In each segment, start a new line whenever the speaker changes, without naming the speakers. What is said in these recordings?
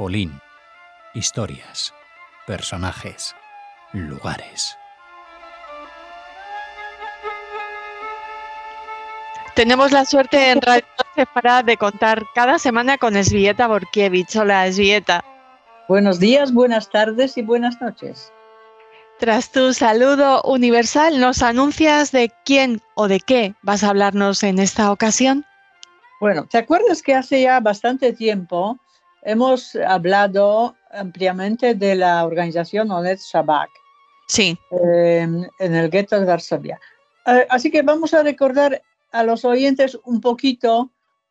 Polín. Historias, personajes, lugares.
Tenemos la suerte en Radio Sefarad de contar cada semana con Elżbieta Borkiewicz. Hola, Elżbieta.
Buenos días, buenas tardes y buenas noches.
Tras tu saludo universal, ¿nos anuncias de quién o de qué vas a hablarnos en esta ocasión?
Bueno, ¿te acuerdas que hace ya bastante tiempo hemos hablado ampliamente de la organización Onet Shabak?
Sí.
En el gueto de Varsovia. Así que vamos a recordar a los oyentes un poquito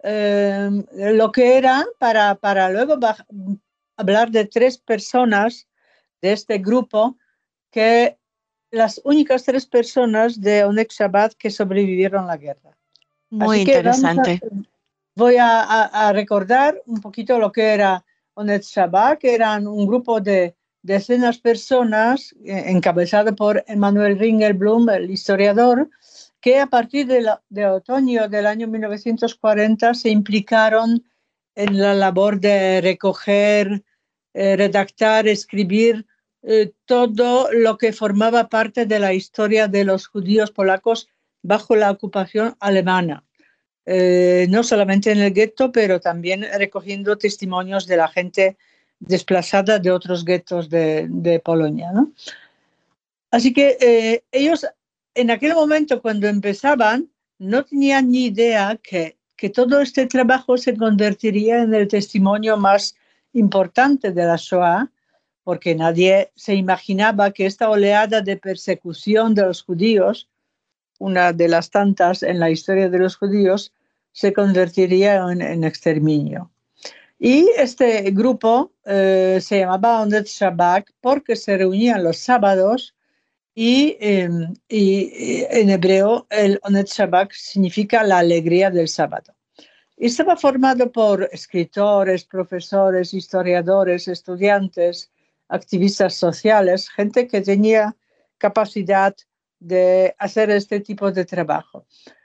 lo que era para luego hablar de 3 personas de este grupo, que las únicas 3 personas de Onet Shabak que sobrevivieron a la guerra.
Muy interesante.
Voy a recordar un poquito lo que era Onet Shabak, que eran un grupo de decenas de personas encabezado por Emanuel Ringelblum, el historiador, que a partir de otoño del año 1940 se implicaron en la labor de recoger, redactar, escribir todo lo que formaba parte de la historia de los judíos polacos bajo la ocupación alemana. No solamente en el gueto, pero también recogiendo testimonios de la gente desplazada de otros guetos de Polonia, ¿no? Así que ellos en aquel momento, cuando empezaban, no tenían ni idea que todo este trabajo se convertiría en el testimonio más importante de la Shoah, porque nadie se imaginaba que esta oleada de persecución de los judíos, una de las tantas en la historia de los judíos, se convertiría en exterminio. Y este grupo se llamaba Onet Shabak porque se reunían los sábados y en hebreo el Onet Shabak significa la alegría del sábado. Y estaba formado por escritores, profesores, historiadores, estudiantes, activistas sociales, gente que tenía capacidad de hacer este tipo de trabajo.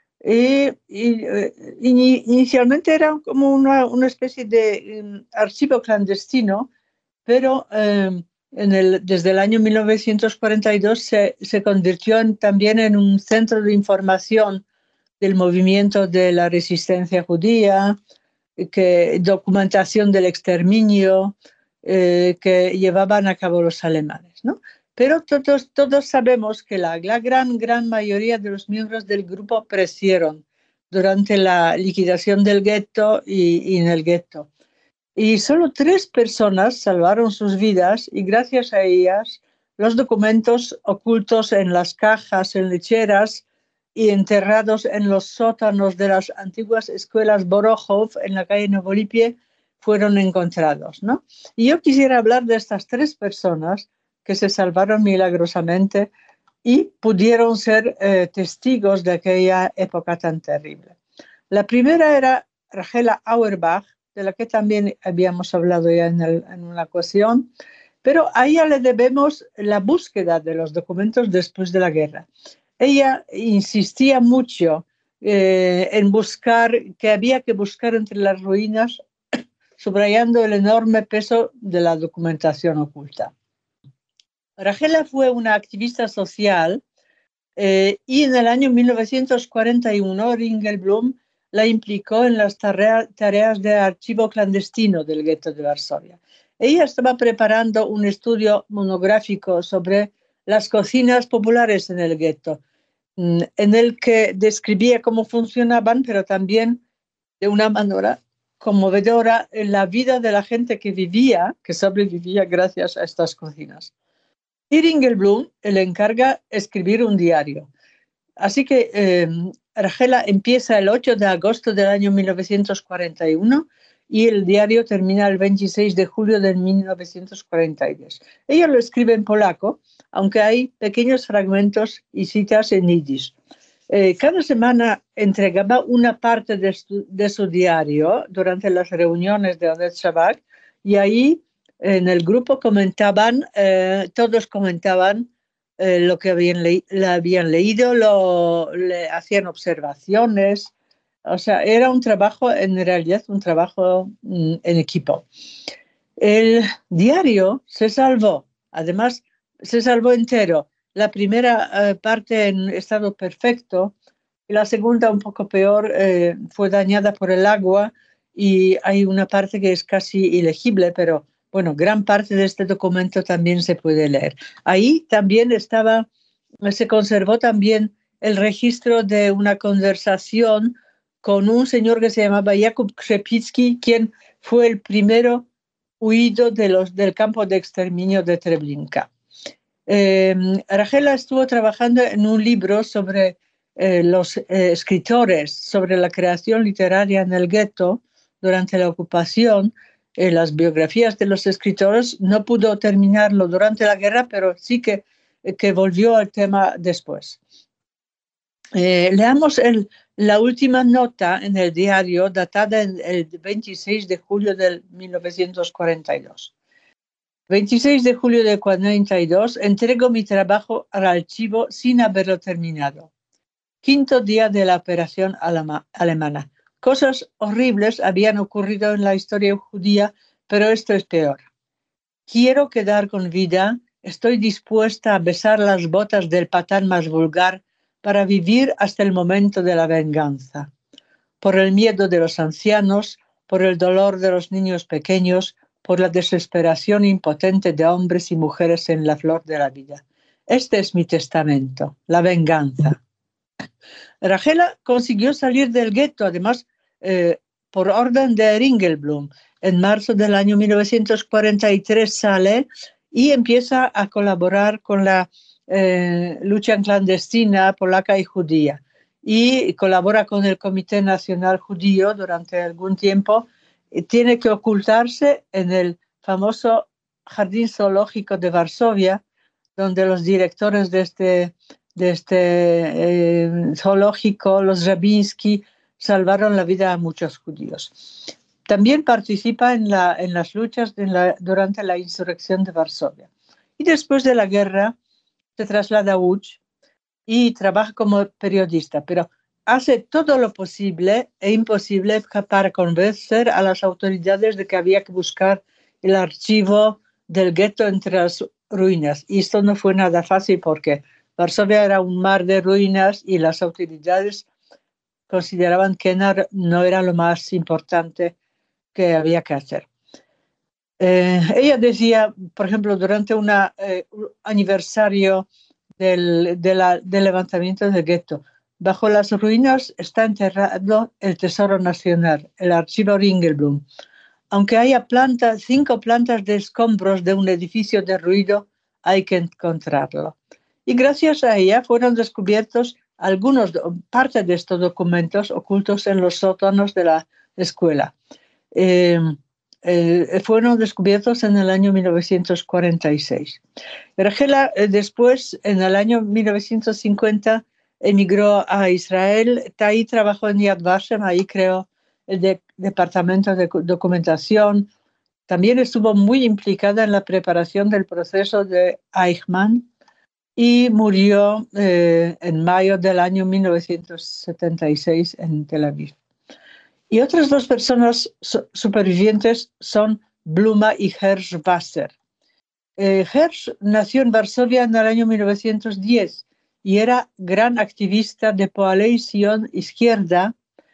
Inicialmente era como una especie de archivo clandestino, pero desde el año 1942 se convirtió también en un centro de información del movimiento de la resistencia judía, documentación del exterminio que llevaban a cabo los alemanes, ¿no? Pero todos sabemos que la gran mayoría de los miembros del grupo perecieron durante la liquidación del gueto y en el gueto. Y solo 3 personas salvaron sus vidas y gracias a ellas los documentos ocultos en las cajas, en lecheras y enterrados en los sótanos de las antiguas escuelas Borochov en la calle Novolipie fueron encontrados, ¿no? Y yo quisiera hablar de estas 3 personas que se salvaron milagrosamente y pudieron ser testigos de aquella época tan terrible. La primera era Rachela Auerbach, de la que también habíamos hablado ya en una ocasión, pero a ella le debemos la búsqueda de los documentos después de la guerra. Ella insistía mucho en buscar, que había que buscar entre las ruinas, subrayando el enorme peso de la documentación oculta. Rachela fue una activista social y en el año 1941 Ringelblum la implicó en las tareas de archivo clandestino del gueto de Varsovia. Ella estaba preparando un estudio monográfico sobre las cocinas populares en el gueto, en el que describía cómo funcionaban, pero también de una manera conmovedora la vida de la gente que sobrevivía gracias a estas cocinas. Y Ringelblum le encarga escribir un diario. Así que Rachela empieza el 8 de agosto del año 1941 y el diario termina el 26 de julio de 1942. Ella lo escribe en polaco, aunque hay pequeños fragmentos y citas en yiddish. Cada semana entregaba una parte de su diario durante las reuniones de Onet Shabak y ahí en el grupo todos comentaban lo que habían leído, le hacían observaciones. O sea, era en realidad un trabajo en equipo. El diario se salvó, además se salvó entero. La primera parte en estado perfecto y la segunda un poco peor, fue dañada por el agua y hay una parte que es casi ilegible, pero bueno, gran parte de este documento también se puede leer. Ahí también se conservó también el registro de una conversación con un señor que se llamaba Jakub Krzepicki, quien fue el primero huido del campo de exterminio de Treblinka. Rachela estuvo trabajando en un libro sobre los escritores, sobre la creación literaria en el gueto durante la ocupación, las biografías de los escritores. No pudo terminarlo durante la guerra, pero sí que volvió al tema después. Leamos la última nota en el diario, datada el 26 de julio de 1942. 26 de julio de 1942, entrego mi trabajo al archivo sin haberlo terminado. 5º día de la operación alemana. Cosas horribles habían ocurrido en la historia judía, pero esto es peor. Quiero quedar con vida, estoy dispuesta a besar las botas del patán más vulgar para vivir hasta el momento de la venganza. Por el miedo de los ancianos, por el dolor de los niños pequeños, por la desesperación impotente de hombres y mujeres en la flor de la vida. Este es mi testamento, la venganza. Rachela consiguió salir del gueto, además, por orden de Ringelblum. En marzo del año 1943 sale y empieza a colaborar con la lucha clandestina polaca y judía. Y colabora con el Comité Nacional Judío durante algún tiempo. Tiene que ocultarse en el famoso Jardín Zoológico de Varsovia, donde los directores de este zoológico, los Rabinsky, salvaron la vida a muchos judíos. También participa en las luchas durante la insurrección de Varsovia. Y después de la guerra se traslada a Łódź y trabaja como periodista, pero hace todo lo posible e imposible para convencer a las autoridades de que había que buscar el archivo del gueto entre las ruinas. Y esto no fue nada fácil porque Varsovia era un mar de ruinas y las autoridades consideraban que no era lo más importante que había que hacer. Ella decía, por ejemplo, durante un aniversario del levantamiento del gueto, bajo las ruinas está enterrado el Tesoro Nacional, el archivo Ringelblum. Aunque haya 5 plantas de escombros de un edificio derruido, hay que encontrarlo. Y gracias a ella fueron descubiertos parte de estos documentos ocultos en los sótanos de la escuela. Fueron descubiertos en el año 1946. Rachela después, en el año 1950, emigró a Israel. Ahí trabajó en Yad Vashem, ahí creó el departamento de documentación. También estuvo muy implicada en la preparación del proceso de Eichmann y murió en mayo del año 1976 en Tel Aviv. Y otras 2 personas supervivientes son Bluma y Hersch Wasser. Hersch nació en Varsovia en el año 1910 y era gran activista de coalición izquierda.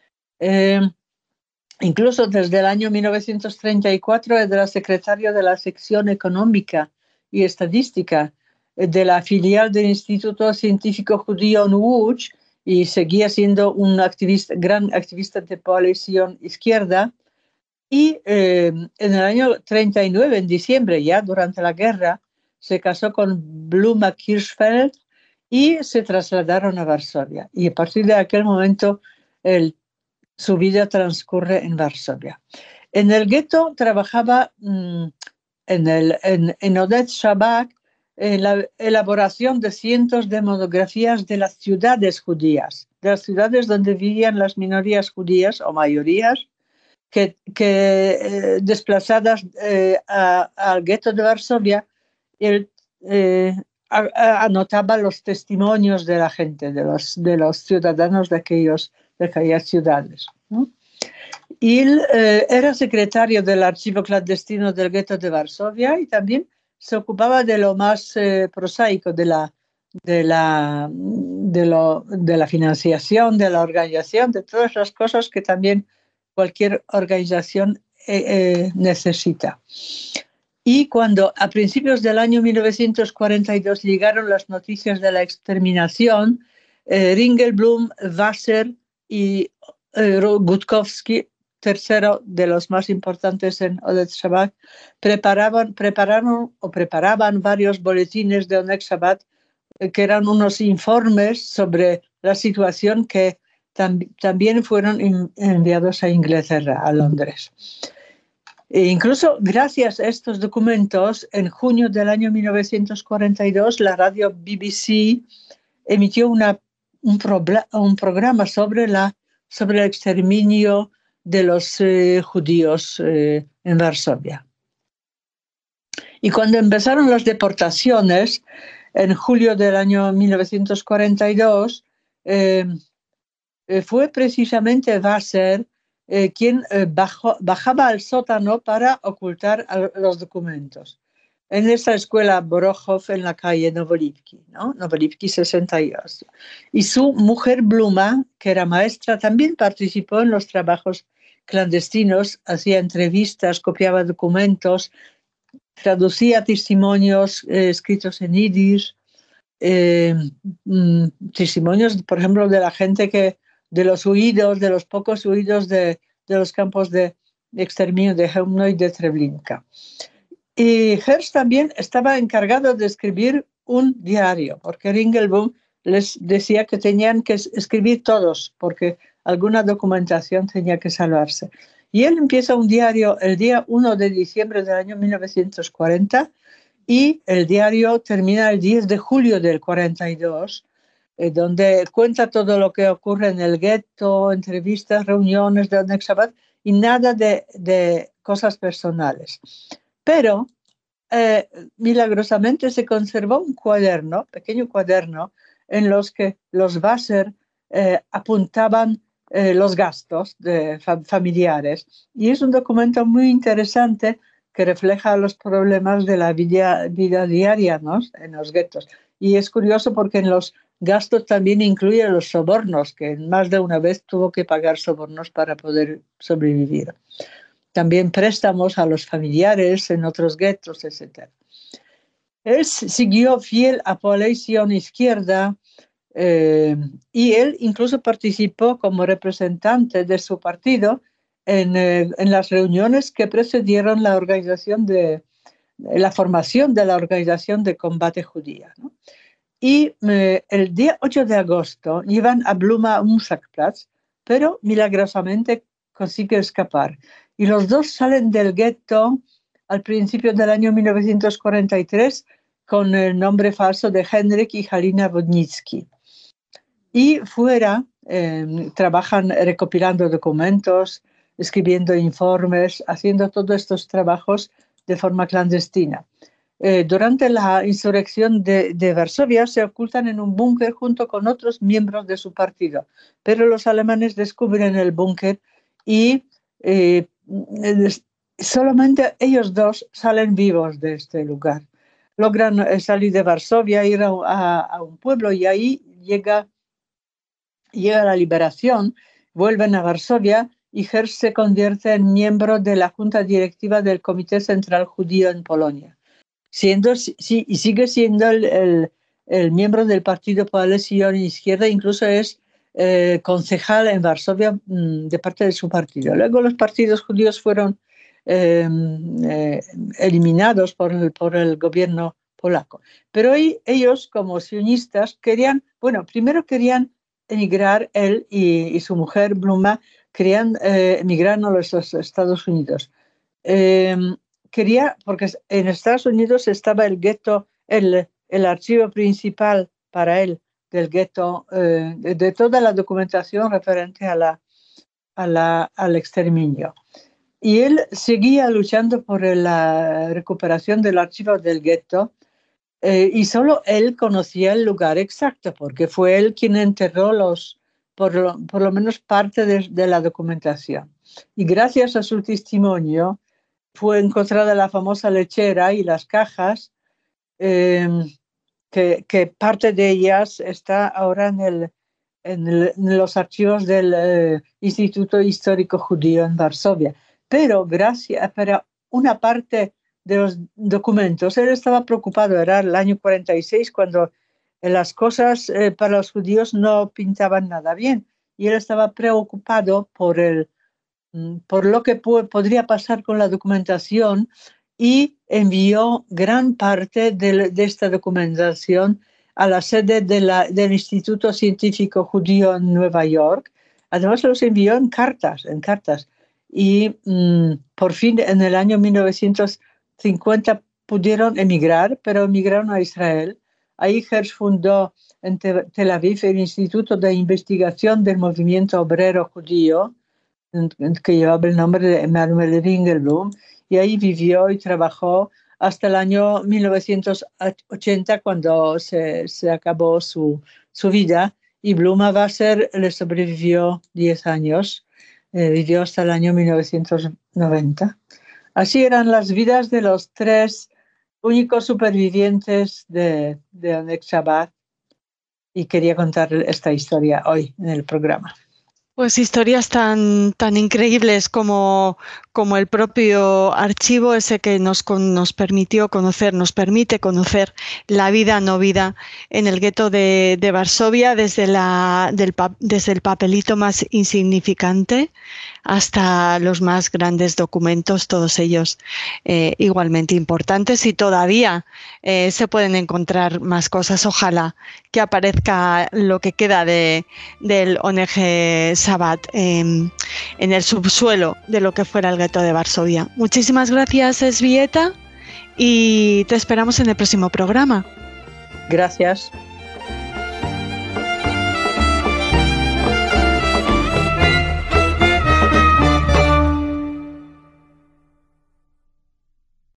Incluso desde el año 1934 era secretario de la sección económica y estadística de la filial del Instituto Científico Judío en Łódź y seguía siendo un gran activista de coalición izquierda. Y en el año 39, en diciembre, ya durante la guerra, se casó con Bluma Kirchfeld y se trasladaron a Varsovia. Y a partir de aquel momento, su vida transcurre en Varsovia. En el gueto trabajaba en Oded Shabak en la elaboración de cientos de monografías de las ciudades judías, de las ciudades donde vivían las minorías judías o mayorías, que desplazadas al gueto de Varsovia, él anotaba los testimonios de la gente, de los ciudadanos de aquellas ciudades, ¿no? Y él era secretario del archivo clandestino del gueto de Varsovia y también se ocupaba de lo más prosaico, de la financiación, de la organización, de todas las cosas que también cualquier organización necesita. Y cuando a principios del año 1942 llegaron las noticias de la exterminación, Ringelblum, Wasser y Gutkowski, tercero de los más importantes en Onet Shabbat, preparaban varios boletines de Onet Shabbat, que eran unos informes sobre la situación que también fueron enviados a Inglaterra, a Londres. E incluso gracias a estos documentos, en junio del año 1942, la radio BBC emitió un programa sobre el exterminio de los judíos en Varsovia. Y cuando empezaron las deportaciones, en julio del año 1942, fue precisamente Wasser quien bajaba al sótano para ocultar los documentos. En esta escuela Borochov, en la calle Novolivki, ¿no? Novolivki 62. Y su mujer Bluma, que era maestra, también participó en los trabajos clandestinos, hacía entrevistas, copiaba documentos, traducía testimonios escritos en yiddish, testimonios, por ejemplo, de la gente de los pocos huidos de los campos de exterminio de Chełmno y de Treblinka. Y Herzl también estaba encargado de escribir un diario, porque Ringelblum les decía que tenían que escribir todos, porque alguna documentación tenía que salvarse. Y él empieza un diario el día 1 de diciembre del año 1940 y el diario termina el 10 de julio del 42, donde cuenta todo lo que ocurre en el gueto, entrevistas, reuniones de Onet Shabbat y nada de cosas personales. Pero milagrosamente se conservó un pequeño cuaderno, en los que los Wasser apuntaban los gastos familiares. Y es un documento muy interesante que refleja los problemas de la vida diaria, ¿no?, en los guetos. Y es curioso porque en los gastos también incluye los sobornos, que más de una vez tuvo que pagar sobornos para poder sobrevivir. También préstamos a los familiares en otros guetos, etc. Él siguió fiel a Coalición Izquierda y él incluso participó como representante de su partido en las reuniones que precedieron la formación de la Organización de Combate Judía, ¿no? Y el día 8 de agosto llevan a Bluma a un Schachplatz, pero milagrosamente consigue escapar. Y los dos salen del gueto al principio del año 1943 con el nombre falso de Henryk y Halina Wodnicki. Y fuera trabajan recopilando documentos, escribiendo informes, haciendo todos estos trabajos de forma clandestina. Durante la insurrección de Varsovia se ocultan en un búnker junto con otros miembros de su partido, pero los alemanes descubren el búnker y solamente ellos dos salen vivos de este lugar. Logran salir de Varsovia, ir a un pueblo y ahí llega la liberación, vuelven a Varsovia y Herzl se convierte en miembro de la junta directiva del Comité Central Judío en Polonia. Y sigue siendo el miembro del partido Coalición Izquierda, incluso es concejal en Varsovia de parte de su partido. Luego los partidos judíos fueron eliminados por el gobierno polaco. Pero ellos, como sionistas, primero querían emigrar, él y su mujer Bluma querían emigrar a los Estados Unidos. Porque en Estados Unidos estaba el gueto, el archivo principal para él del gueto, de toda la documentación referente al exterminio. Y él seguía luchando por la recuperación del archivo del gueto, y solo él conocía el lugar exacto, porque fue él quien enterró por lo menos parte de la documentación. Y gracias a su testimonio fue encontrada la famosa lechera y las cajas, que parte de ellas está ahora en los archivos del Instituto Histórico Judío en Varsovia. Pero para una parte de los documentos, él estaba preocupado, era el año 46, cuando las cosas para los judíos no pintaban nada bien, y él estaba preocupado por lo que podría pasar con la documentación, y envió gran parte de esta documentación a la sede del Instituto Científico Judío en Nueva York. Además los envió en cartas. Y por fin en el año 1950 pudieron emigrar, pero emigraron a Israel. Ahí Hersh fundó en Tel Aviv el Instituto de Investigación del Movimiento Obrero Judío, que llevaba el nombre de Emanuel Ringelblum, y ahí vivió y trabajó hasta el año 1980, cuando se acabó su vida, y Blumawasser le sobrevivió 10 años, vivió hasta el año 1990. Así eran las vidas de los 3 únicos supervivientes de Oneg Shabbat, y quería contar esta historia hoy en el programa.
Pues historias tan increíbles como el propio archivo ese que nos permite conocer la vida no vida en el gueto de Varsovia, desde el papelito más insignificante hasta los más grandes documentos, todos ellos igualmente importantes, y todavía se pueden encontrar más cosas. Ojalá que aparezca lo que queda del Oneg Shabbat en el subsuelo de lo que fuera el gueto de Varsovia. Muchísimas gracias, Elżbieta, y te esperamos en el próximo programa.
Gracias.